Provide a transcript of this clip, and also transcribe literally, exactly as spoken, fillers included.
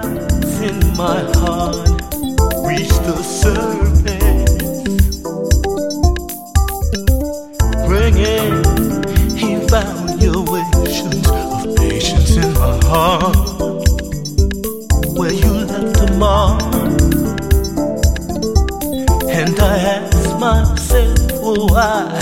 lies in my heart reach the surface, bringing evaluations of patience in my heart, where you left a mark. And I ask myself, oh, why